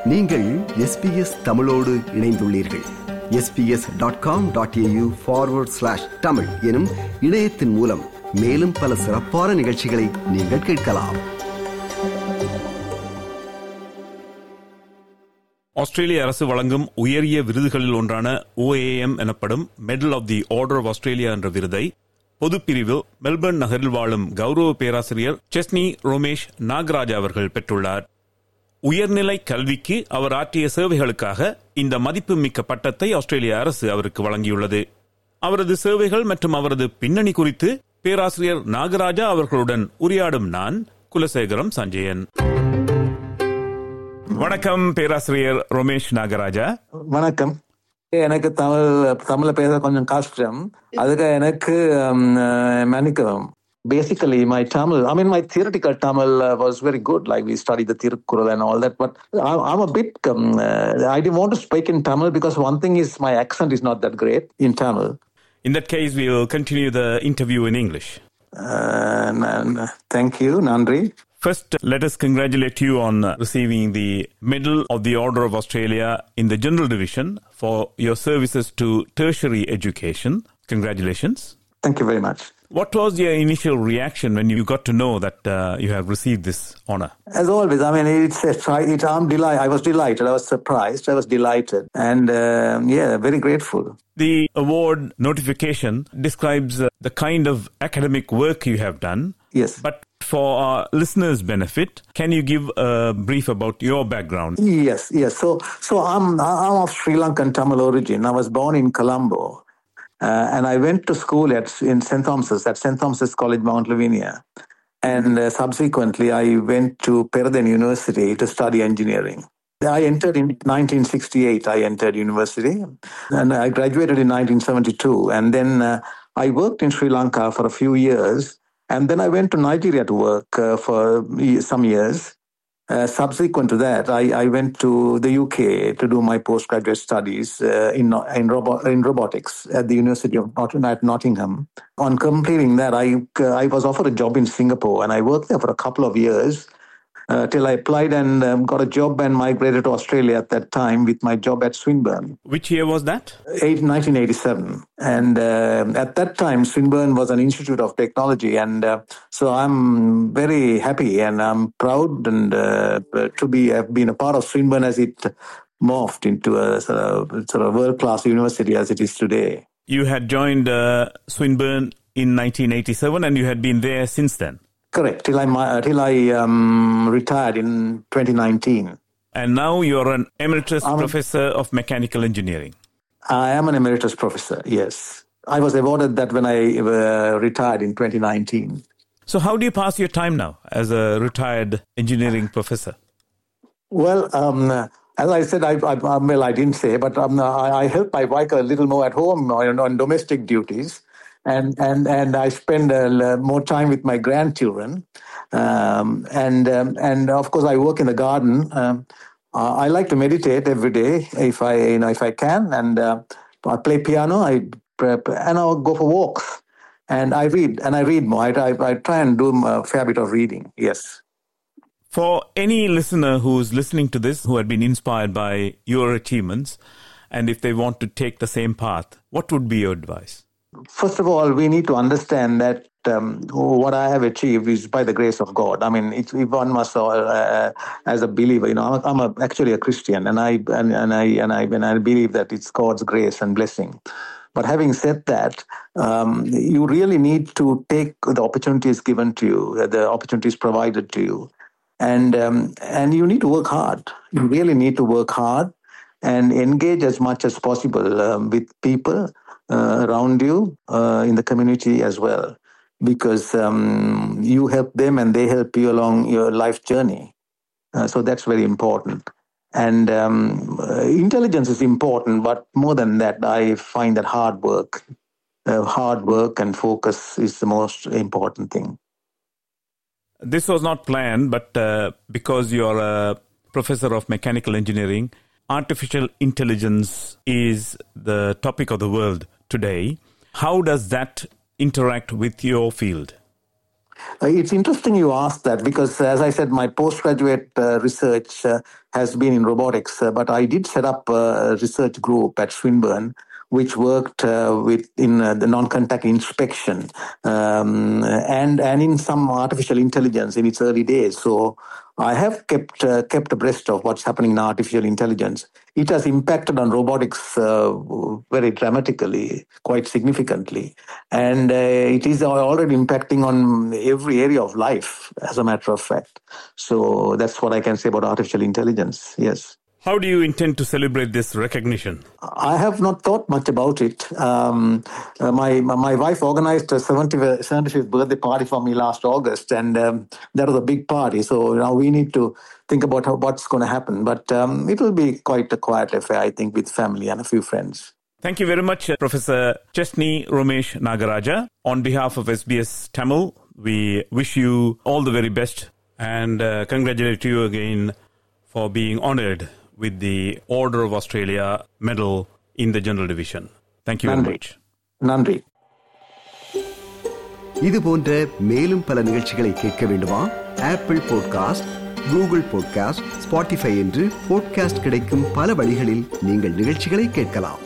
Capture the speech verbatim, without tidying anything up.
நீங்கள் S B S தமிழோடு இணைந்துள்ளீர்கள். S B S dot com dot A U forward slash Tamil எனும் இணையத்தின் மூலம் மேலும் பல சிறப்பான நிகழ்ச்சிகளை நீங்கள் கேட்கலாம். ஆஸ்திரேலிய அரசு வழங்கும் உயரிய விருதுகளில் ஒன்றான ஓ ஏ எம் எனப்படும் medal of the Order of Australia என்ற விருதை பொதுப்பிரிவில் மெல்பர்ன் நகரில் வாழும் கௌரவ பேராசிரியர் செஸ்னி ரோமேஷ் நாகராஜா அவர்கள் பெற்றுள்ளார். உயர்நிலை கல்விக்கு அவர் ஆற்றிய சேவைகளுக்காக இந்த மதிப்புமிக்க பட்டத்தை ஆஸ்திரேலிய அரசு அவருக்கு வழங்கியுள்ளது. அவரது சேவைகள் மற்றும் அவரது பின்னணி குறித்து பேராசிரியர் நாகராஜா அவர்களுடன் உரையாடும் நான் குலசேகரம் சஞ்சயன். வணக்கம் பேராசிரியர் ரோமேஷ் நாகராஜா. வணக்கம். எனக்கு தமிழ் தமிழ பேச கொஞ்சம் கஷ்டம், அதுக்கு எனக்கு மன்னிக்கவும். Basically, my Tamil, I mean, my theoretical Tamil uh, was very good. Like we studied the Tirukkural and all that. But I, I'm a bit, um, uh, I didn't want to speak in Tamil because one thing is my accent is not that great in Tamil. In that case, we will continue the interview in English. Uh, n- n- thank you, Nandri. First, let us congratulate you on receiving the Medal of the Order of Australia in the General Division for your services to tertiary education. Congratulations. Thank you very much. What was your initial reaction when you got to know that uh, you have received this honor? As always, I mean, it's a try. It, I'm delighted. I was delighted. I was surprised. I was delighted, and uh, yeah, very grateful. The award notification describes uh, the kind of academic work you have done. Yes. But for our listeners' benefit, can you give a brief about your background? Yes. Yes. So, so I'm I'm of Sri Lankan Tamil origin. I was born in Colombo. Uh, and I went to school at in Saint Thomas's, at Saint Thomas's College, Mount Lavinia. And uh, subsequently, I went to Peradeniya University to study engineering. I entered in nineteen sixty-eight, I entered university. And I graduated in nineteen seventy-two. And then uh, I worked in Sri Lanka for a few years. And then I went to Nigeria to work uh, for some years. Uh, subsequent to that, I, I went to the U K to do my postgraduate studies uh, in in, robo- in robotics at the University of Not- at Nottingham. On completing that, I uh, I was offered a job in Singapore, and I worked there for a couple of years uh, till I applied and um, got a job and migrated to Australia at that time with my job at Swinburne. Which year was that? Eight, nineteen eighty-seven. And uh, at that time, Swinburne was an institute of technology. And uh, so I'm very happy and I'm proud and uh, to be have been a part of Swinburne as it morphed into a sort of, sort of world-class university as it is today. You had joined uh, Swinburne in nineteen eighty-seven and you had been there since then? Correct, till I, uh, till I um, retired in twenty nineteen. And now you're an emeritus I'm professor of mechanical engineering. I am an emeritus professor, yes. I was awarded that when I uh, retired in twenty nineteen. So how do you pass your time now as a retired engineering professor? Well, um, as I said, I, I, well, I didn't say, but um, I, I help my wife a little more at home on, on domestic duties. And, and, and I spend uh, more time with my grandchildren. Um, and, um, and of course, I work in the garden. Um, Uh, I like to meditate every day if I, you know, if I can, and uh, I play piano. I prep, and I go for walks, and I read, and I read more. I, I, I try and do a fair bit of reading. Yes. For any listener who's listening to this who had been inspired by your achievements, and if they want to take the same path, what would be your advice? First of all, we need to understand that um, what I have achieved is by the grace of God. I mean, it's, if one must, uh, as a believer, you know, I'm, I'm a, actually a Christian, and I and, and I and I and I believe that it's God's grace and blessing. But having said that, um, you really need to take the opportunities given to you, the opportunities provided to you, and um, and you need to work hard. You really need to work hard and engage as much as possible um, with people Uh, around you uh, in the community as well, because um, you help them and they help you along your life journey. Uh, so that's very important. And um, uh, intelligence is important, but more than that, I find that hard work, uh, hard work and focus is the most important thing. This was not planned, but uh, because you're a professor of mechanical engineering, artificial intelligence is the topic of the world today. How does that interact with your field? Uh, it's interesting you asked that because, as I said, my postgraduate uh, research uh, has been in robotics, uh, but I did set up a research group at Swinburne which worked uh, with in uh, the non-contact inspection um, and and in some artificial intelligence in its early days. So I have kept uh, kept abreast of what's happening in artificial intelligence. It has impacted on robotics uh, very dramatically, quite significantly, and uh, it is already impacting on every area of life, as a matter of fact. So that's what I can say about artificial intelligence. Yes. How do you intend to celebrate this recognition? I have not thought much about it. Um, uh, my my wife organized a seventy-fifth birthday party for me last August, and um, that was a big party. So now we need to think about how, what's going to happen. But um, it will be quite a quiet affair, I think, with family and a few friends. Thank you very much, Professor Chesney Romesh Nagaraja. On behalf of S B S Tamil, we wish you all the very best and uh, congratulate you again for being honored with the Order of Australia medal in the General Division. Thank you very Nandri. much. Nandri. இது போன்ற மேலும் பல நிகழ்ச்சிகளை கேட்க வேண்டுமா? Apple podcast, Google podcast, Spotify என்று podcast கிடைக்கும் பல வழிகளில் நீங்கள் நிகழ்ச்சிகளை கேட்கலாம்.